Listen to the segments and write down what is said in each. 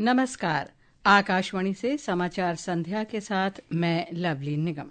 नमस्कार। आकाशवाणी से समाचार संध्या के साथ मैं लवली निगम।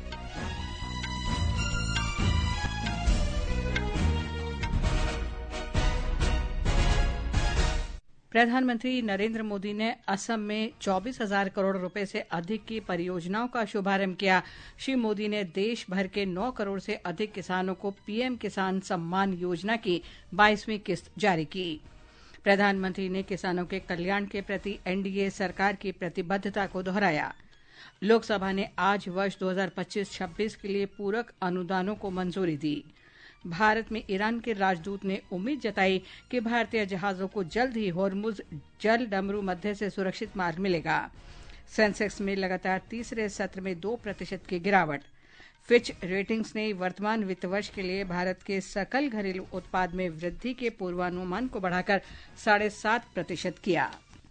प्रधानमंत्री नरेंद्र मोदी ने असम में 24,000 करोड़ रुपए से अधिक की परियोजनाओं का शुभारंभ किया। श्री मोदी ने देश भर के 9 करोड़ से अधिक किसानों को पीएम किसान सम्मान योजना की 22वीं किस्त जारी की। प्रधानमंत्री ने किसानों के कल्याण के प्रति एनडीए सरकार की प्रतिबद्धता को दोहराया। लोकसभा ने आज वर्ष 2025-26 के लिए पूरक अनुदानों को मंजूरी दी। भारत में ईरान के राजदूत ने उम्मीद जताई कि भारतीय जहाजों को जल्द ही होर्मुज जल डमरू मध्य से सुरक्षित मार्ग मिलेगा। सेंसेक्स में लगातार तीसरे सत्र में 2% की गिरावट। फिच रेटिंग्स ने वर्तमान वित्त वर्ष के लिए भारत के सकल घरेलू उत्पाद में वृद्धि के पूर्वानुमान को बढ़ाकर 7.5% किया।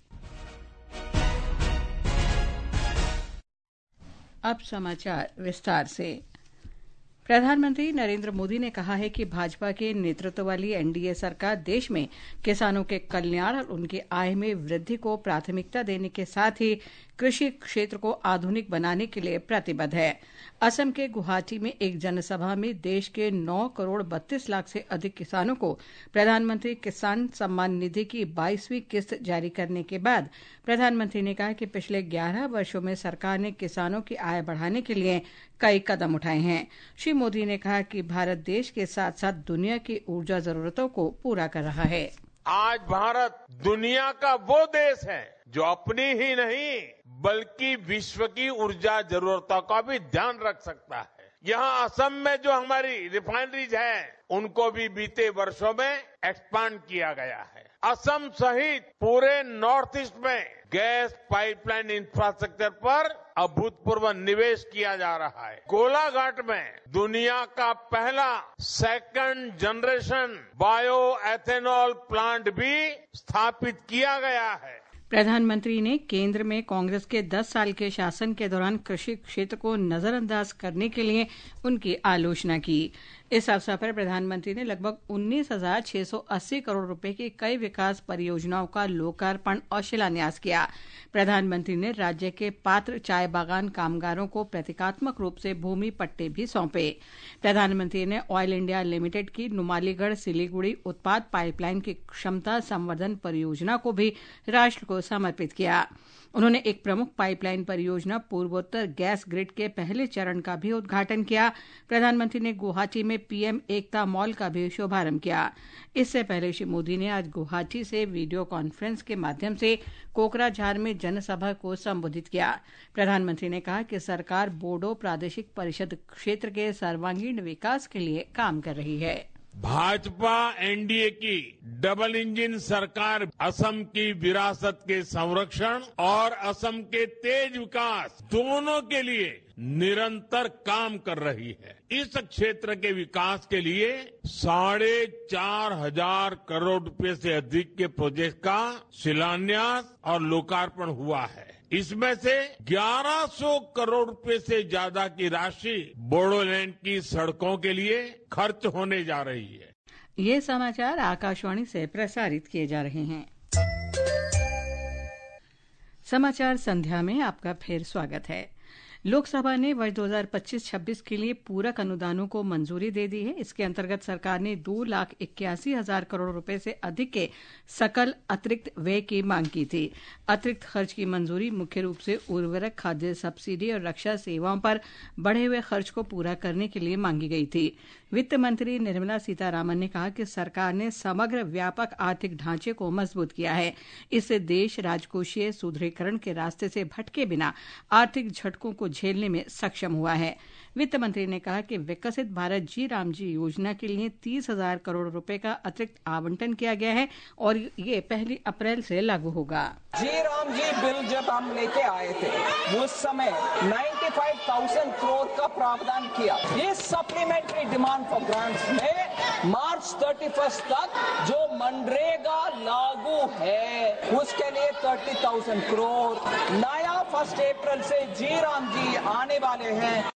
अब समाचार विस्तार से। प्रधानमंत्री नरेंद्र मोदी ने कहा है कि भाजपा के नेतृत्व वाली एनडीए सरकार देश में किसानों के कल्याण और उनकी आय में वृद्धि को प्राथमिकता देने के साथ ही कृषि क्षेत्र को आधुनिक बनाने के लिए प्रतिबद्ध है। असम के गुवाहाटी में एक जनसभा में देश के 9 करोड़ 32 लाख से अधिक किसानों को प्रधानमंत्री किसान सम्मान निधि की 22वीं किस्त जारी करने के बाद प्रधानमंत्री ने कहा कि पिछले 11 वर्षों में सरकार ने किसानों की आय बढ़ाने के लिए कई कदम उठाए हैं। श्री मोदी ने कहा कि भारत देश के साथ साथ दुनिया की ऊर्जा जरूरतों को पूरा कर रहा है। आज भारत दुनिया का वो देश है जो अपनी ही नहीं बल्कि विश्व की ऊर्जा जरूरतों का भी ध्यान रख सकता है। यहाँ असम में जो हमारी रिफाइनरीज है उनको भी बीते वर्षों में एक्सपांड किया गया है। असम सहित पूरे नॉर्थ ईस्ट में गैस पाइपलाइन इंफ्रास्ट्रक्चर पर अभूतपूर्व निवेश किया जा रहा है। गोलाघाट में दुनिया का पहला second generation bio ethanol plant भी स्थापित किया गया है। प्रधानमंत्री ने केंद्र में कांग्रेस के 10 साल के शासन के दौरान कृषि क्षेत्र को नजरअंदाज करने के लिए उनकी आलोचना की। इस अवसर पर प्रधानमंत्री ने लगभग 19,680 करोड़ रुपए की कई विकास परियोजनाओं का लोकार्पण और शिलान्यास किया। प्रधानमंत्री ने राज्य के पात्र चाय बागान कामगारों को प्रतीकात्मक रूप से भूमि पट्टे भी सौंपे। प्रधानमंत्री ने ऑयल इंडिया लिमिटेड की नुमालीगढ़ सिलीगुड़ी उत्पाद पाइपलाइन की क्षमता संवर्धन परियोजना को भी राष्ट्र को समर्पित किया। उन्होंने एक प्रमुख पाइपलाइन परियोजना पूर्वोत्तर गैस ग्रिड के पहले चरण का भी उद्घाटन किया। प्रधानमंत्री ने गुवाहाटी में पीएम एकता मॉल का भी शुभारंभ किया। इससे पहले श्री मोदी ने आज गुवाहाटी से वीडियो कॉन्फ्रेंस के माध्यम से कोकराझार में जनसभा को संबोधित किया। प्रधानमंत्री ने कहा कि सरकार बोडो प्रादेशिक परिषद क्षेत्र के सर्वांगीण विकास के लिए काम कर रही है। भाजपा एनडीए की डबल इंजन सरकार असम की विरासत के संरक्षण और असम के तेज विकास दोनों के लिए निरंतर काम कर रही है। इस क्षेत्र के विकास के लिए 4,500 करोड़ रुपए से अधिक के प्रोजेक्ट का शिलान्यास और लोकार्पण हुआ है। इसमें से 1100 करोड़ रुपए से ज्यादा की राशि बोडोलैंड की सड़कों के लिए खर्च होने जा रही है। ये समाचार आकाशवाणी से प्रसारित किए जा रहे हैं। समाचार संध्या में आपका फिर स्वागत है। लोकसभा ने वर्ष 2025-26 के लिए पूरक अनुदानों को मंजूरी दे दी है। इसके अंतर्गत सरकार ने 2,81,000 करोड़ रुपए से अधिक के सकल अतिरिक्त व्यय की मांग की थी। अतिरिक्त खर्च की मंजूरी मुख्य रूप से उर्वरक, खाद्य सब्सिडी और रक्षा सेवाओं पर बढ़े हुए खर्च को पूरा करने के लिए मांगी गई थी। वित्त मंत्री निर्मला सीतारामन ने कहा कि सरकार ने समग्र व्यापक आर्थिक ढांचे को मजबूत किया है। इससे देश राजकोषीय सुदृढ़ीकरण के रास्ते से भटके बिना आर्थिक झटकों को झेलने में सक्षम हुआ है। वित्त मंत्री ने कहा कि विकसित भारत जी राम जी योजना के लिए 30,000 करोड़ रुपए का अतिरिक्त आवंटन किया गया है और ये 1 अप्रैल से लागू होगा। जी राम जी बिल जब हम लेके आए थे उस समय 95,000 करोड़ का प्रावधान किया। ये सप्लीमेंट्री डिमांड फॉर ग्रांट्स में मार्च 31 तक जो मनरेगा लागू है उसके लिए 30,000 करोड़। नया 1 अप्रैल से जी राम जी आने वाले हैं।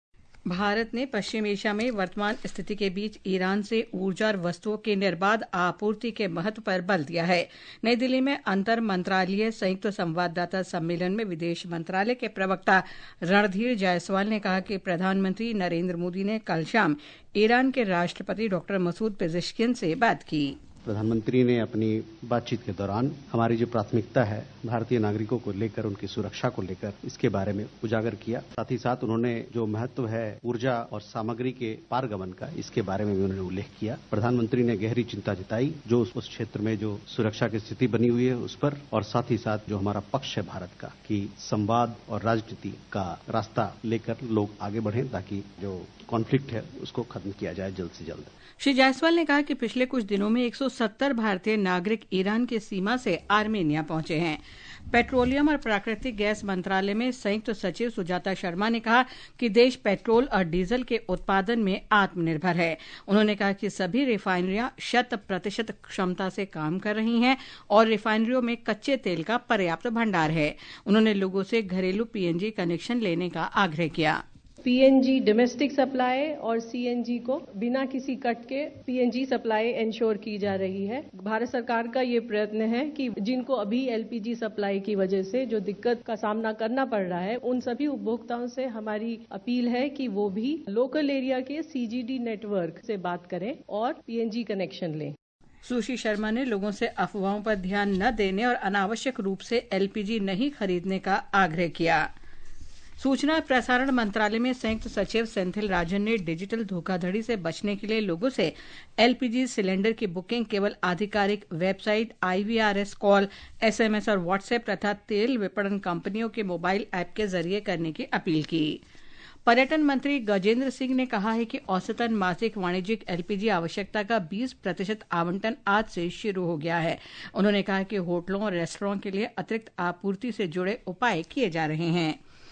भारत ने पश्चिम एशिया में वर्तमान स्थिति के बीच ईरान से ऊर्जा और वस्तुओं की निर्बाध आपूर्ति के महत्व पर बल दिया है। नई दिल्ली में अंतर मंत्रालयीय संयुक्त संवाददाता सम्मेलन में विदेश मंत्रालय के प्रवक्ता रणधीर जायसवाल ने कहा कि प्रधानमंत्री नरेंद्र मोदी ने कल शाम ईरान के राष्ट्रपति डॉक्टर मसूद पेजेश्कियन से बात की। प्रधानमंत्री ने अपनी बातचीत के दौरान हमारी जो प्राथमिकता है भारतीय नागरिकों को लेकर, उनकी सुरक्षा को लेकर, इसके बारे में उजागर किया। साथ ही साथ उन्होंने जो महत्व है ऊर्जा और सामग्री के पारगमन का, इसके बारे में भी उन्होंने उल्लेख किया। प्रधानमंत्री ने गहरी चिंता जताई जो उस क्षेत्र में जो सुरक्षा की स्थिति बनी हुई है उस पर, और साथ ही साथ जो हमारा पक्ष है भारत का कि संवाद और राजनीति का रास्ता लेकर लोग आगे बढ़ें ताकि जो कॉन्फ्लिक्ट है उसको खत्म किया जाए जल्द से जल्द। श्री जायसवाल ने कहा कि पिछले कुछ दिनों में 170 भारतीय नागरिक ईरान की सीमा से आर्मेनिया पहुंचे हैं। पेट्रोलियम और प्राकृतिक गैस मंत्रालय में संयुक्त सचिव सुजाता शर्मा ने कहा कि देश पेट्रोल और डीजल के उत्पादन में आत्मनिर्भर है। उन्होंने कहा कि सभी रिफाइनरियां 100% क्षमता से काम कर रही हैं और रिफाइनरियों में कच्चे तेल का पर्याप्त भंडार है। उन्होंने लोगों से घरेलू पीएनजी कनेक्शन लेने का आग्रह किया। पीएनजी डोमेस्टिक सप्लाई और सीएनजी को बिना किसी कट के पीएनजी सप्लाई इंश्योर की जा रही है। भारत सरकार का ये प्रयत्न है कि जिनको अभी एलपीजी सप्लाई की वजह से जो दिक्कत का सामना करना पड़ रहा है, उन सभी उपभोक्ताओं से हमारी अपील है कि वो भी लोकल एरिया के सीजीडी नेटवर्क से बात करें और पीएनजी कनेक्शन लें। सुश्री शर्मा ने लोगों से अफवाहों पर ध्यान न देने और अनावश्यक रूप से एलपीजी नहीं खरीदने का आग्रह किया। सूचना और प्रसारण मंत्रालय में संयुक्त सचिव सेंथिल राजन ने डिजिटल धोखाधड़ी से बचने के लिए लोगों से एलपीजी सिलेंडर की बुकिंग केवल आधिकारिक वेबसाइट, आईवीआरएस कॉल, एसएमएस और व्हाट्सएप तथा तेल विपणन कंपनियों के मोबाइल ऐप के जरिए करने की अपील की। पर्यटन मंत्री गजेंद्र सिंह ने कहा है कि औसतन मासिक वाणिज्यिक एलपीजी आवश्यकता का 20% आवंटन आज से शुरू हो गया है। उन्होंने कहा कि होटलों और रेस्टोरेंट के लिए अतिरिक्त आपूर्ति से जुड़े उपाय किए जा रहे हैं।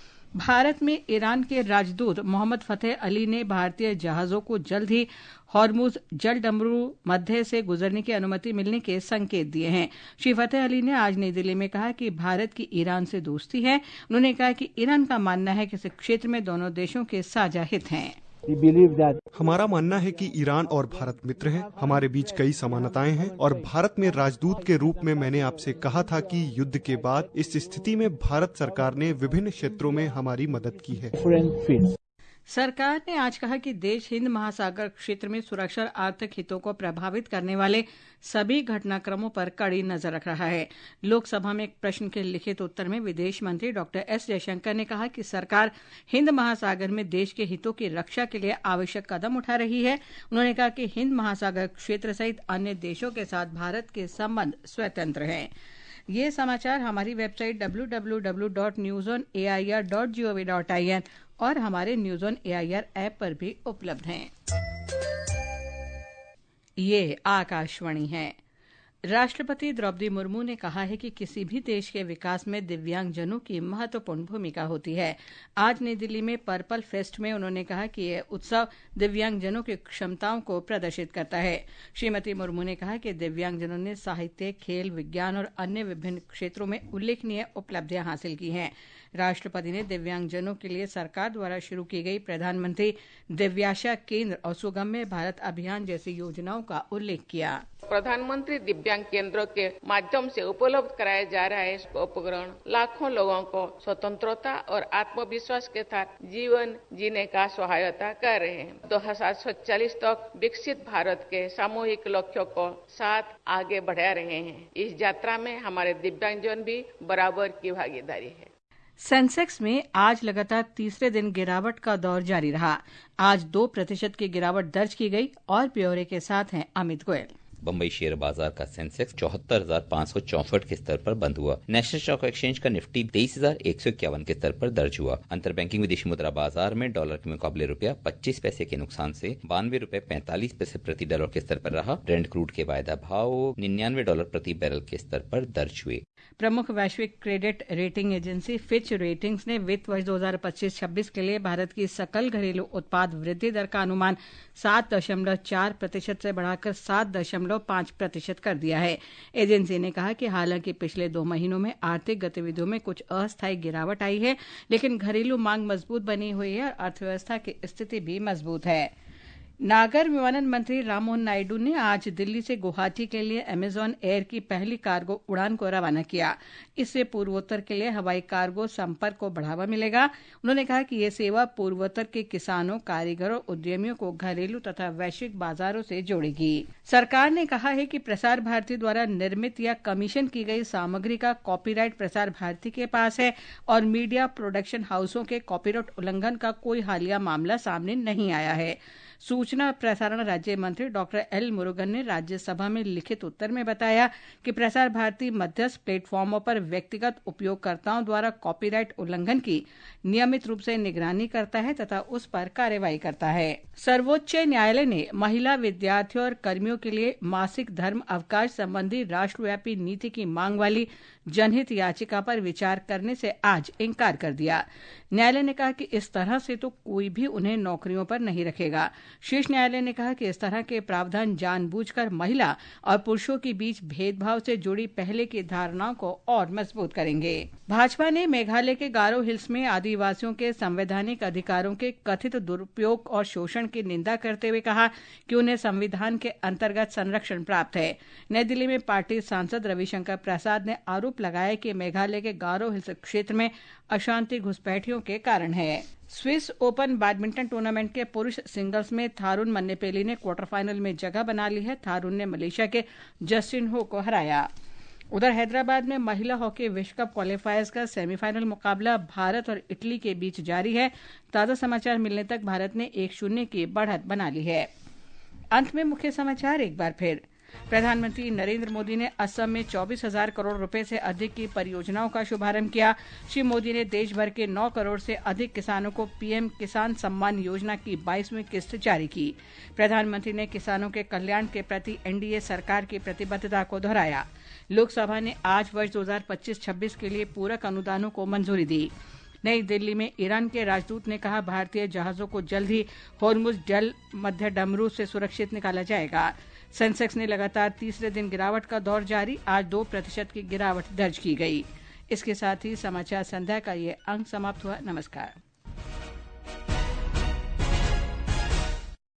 भारत में ईरान के राजदूत मोहम्मद फतेह अली ने भारतीय जहाजों को जल्द ही हॉर्मुज जलडमरू मध्य से गुजरने की अनुमति मिलने के संकेत दिए हैं। श्री फतेह अली ने आज नई दिल्ली में कहा कि भारत की ईरान से दोस्ती है। उन्होंने कहा कि ईरान का मानना है कि इस क्षेत्र में दोनों देशों के साझा हित हैं। हमारा मानना है कि ईरान और भारत मित्र हैं। हमारे बीच कई समानताएं हैं और भारत में राजदूत के रूप में मैंने आपसे कहा था कि युद्ध के बाद इस स्थिति में भारत सरकार ने विभिन्न क्षेत्रों में हमारी मदद की है। सरकार ने आज कहा कि देश हिंद महासागर क्षेत्र में सुरक्षा और आर्थिक हितों को प्रभावित करने वाले सभी घटनाक्रमों पर कड़ी नजर रख रहा है। लोकसभा में एक प्रश्न के लिखित उत्तर में विदेश मंत्री डॉक्टर एस जयशंकर ने कहा कि सरकार हिंद महासागर में देश के हितों की रक्षा के लिए आवश्यक कदम उठा रही है। उन्होंने कहा कि हिंद महासागर क्षेत्र सहित अन्य देशों के साथ भारत के संबंध स्वतंत्र हैं। ये समाचार हमारी वेबसाइट www.newsonair.gov.in और हमारे न्यूज ऑन एआईआर ऐप पर भी उपलब्ध हैं। ये आकाशवाणी है। राष्ट्रपति द्रौपदी मुर्मू ने कहा है कि किसी भी देश के विकास में दिव्यांगजनों की महत्वपूर्ण भूमिका होती है। आज नई दिल्ली में पर्पल फेस्ट में उन्होंने कहा कि यह उत्सव दिव्यांगजनों की क्षमताओं को प्रदर्शित करता है। श्रीमती मुर्मू ने कहा कि दिव्यांगजनों ने साहित्य, खेल, विज्ञान और अन्य विभिन्न क्षेत्रों में उल्लेखनीय उपलब्धियां हासिल की हैं। राष्ट्रपति ने दिव्यांगजनों के लिए सरकार द्वारा शुरू की गई प्रधानमंत्री दिव्याशा केंद्र और सुगम्य भारत अभियान जैसी योजनाओं का उल्लेख किया। प्रधानमंत्री दिव्यांग केंद्रों के माध्यम से उपलब्ध कराया जा रहा है उपकरण लाखों लोगों को स्वतंत्रता और आत्मविश्वास के साथ जीवन जीने का सहायता कर रहे हैं। 2047 तक विकसित भारत के सामूहिक लक्ष्यों को साथ आगे बढ़ा रहे हैं। इस यात्रा में हमारे दिव्यांगजन भी बराबर की भागीदारी है। सेंसेक्स में आज लगातार तीसरे दिन गिरावट का दौर जारी रहा। आज 2% की गिरावट दर्ज की गई और ब्यौरे के साथ हैं अमित गोयल। बम्बई शेयर बाजार का सेंसेक्स 74,564 के स्तर पर बंद हुआ। नेशनल स्टॉक एक्सचेंज का निफ्टी 23,151 के स्तर पर दर्ज हुआ। अंतर बैंकिंग विदेशी मुद्रा बाजार में डॉलर के मुकाबले रुपया 25 पैसे के नुकसान से 92 रुपए 45 पैसे प्रति डॉलर के स्तर पर रहा। ब्रेंट क्रूड के वायदा भाव $99 प्रति बैरल के स्तर पर दर्ज हुए। प्रमुख वैश्विक credit rating agency Fitch ratings ने वित्त वर्ष 2025-26 के लिए भारत की सकल घरेलू उत्पाद वृद्धि दर का अनुमान 7.4% से बढ़ाकर 7.5% कर दिया है। एजेंसी ने कहा कि हालांकि पिछले 2 महीनों में आर्थिक गतिविधियों में कुछ अस्थायी गिरावट आई है, लेकिन घरेलू मांग मजबूत बनी हुई है और अर्थव्यवस्था की स्थिति भी मजबूत है। नागर विमानन मंत्री राममोहन नायडू ने आज दिल्ली से गुवाहाटी के लिए अमेजॉन एयर की पहली कार्गो उड़ान को रवाना किया। इससे पूर्वोत्तर के लिए हवाई कार्गो संपर्क को बढ़ावा मिलेगा। उन्होंने कहा कि यह सेवा पूर्वोत्तर के किसानों, कारीगरों, उद्यमियों को घरेलू तथा वैश्विक बाजारों से जोड़ेगी। सरकार ने कहा है कि प्रसार भारती द्वारा निर्मित या कमीशन की गई सामग्री का कॉपीराइट प्रसार भारती के पास है और मीडिया प्रोडक्शन हाउसों के कॉपीराइट उल्लंघन का कोई हालिया मामला सामने नहीं आया है। सूचना प्रसारण राज्य मंत्री डॉक्टर एल मुरुगन ने राज्यसभा में लिखित उत्तर में बताया कि प्रसार भारती मध्यस्थ प्लेटफॉर्मों पर व्यक्तिगत उपयोगकर्ताओं द्वारा कॉपीराइट उल्लंघन की नियमित रूप से निगरानी करता है तथा उस पर कार्रवाई करता है। सर्वोच्च न्यायालय ने महिला विद्यार्थियों और कर्मियों के लिए मासिक धर्म अवकाश संबंधी राष्ट्रव्यापी नीति की मांग वाली जनहित याचिका पर विचार करने से आज इनकार कर दिया। न्यायालय ने कहा कि इस तरह से तो कोई भी उन्हें नौकरियों पर नहीं रखेगा। शीर्ष न्यायालय ने कहा कि इस तरह के प्रावधान जानबूझकर महिला और पुरुषों के बीच भेदभाव से जुड़ी पहले की धारणाओं को और मजबूत करेंगे। भाजपा ने मेघालय के गारो हिल्स में आदिवासियों के संवैधानिक अधिकारों के कथित दुरुपयोग और शोषण की निंदा करते हुए कहा कि उन्हें संविधान के अंतर्गत संरक्षण प्राप्त है। नई दिल्ली में पार्टी सांसद रविशंकर प्रसाद ने आरोप लगाया कि मेघालय के गारो हिल्स क्षेत्र में अशांति घुसपैठियों के कारण है। स्विस ओपन बैडमिंटन टूर्नामेंट के पुरुष सिंगल्स में थारुन मन्नेपेली ने क्वार्टर फाइनल में जगह बना ली है। थारुन ने मलेशिया के जस्टिन हो को हराया। उधर हैदराबाद में महिला हॉकी विश्व कप क्वालिफायर्स का सेमीफाइनल मुकाबला भारत और इटली के बीच जारी है। ताजा समाचार मिलने तक भारत ने 1-0 की बढ़त बना ली है। अंत में मुख्य समाचार एक बार फिर। प्रधानमंत्री नरेंद्र मोदी ने असम में 24,000 करोड़ रुपए से अधिक की परियोजनाओं का शुभारंभ किया। श्री मोदी ने देश भर के 9 करोड़ से अधिक किसानों को पीएम किसान सम्मान योजना की 22वीं किस्त जारी की। प्रधानमंत्री ने किसानों के कल्याण के प्रति एनडीए सरकार की प्रतिबद्धता को दोहराया। लोकसभा ने आज वर्ष 2025-26 के लिए पूरक अनुदानों को मंजूरी दी। नई दिल्ली में ईरान के राजदूत ने कहा भारतीय जहाजों को जल्द ही होर्मुज जल मध्य डमरू से सुरक्षित निकाला जाएगा। सेंसेक्स ने लगातार तीसरे दिन गिरावट का दौर जारी, आज 2% की गिरावट दर्ज की गई। इसके साथ ही समाचार संध्या का ये अंक समाप्त हुआ। नमस्कार।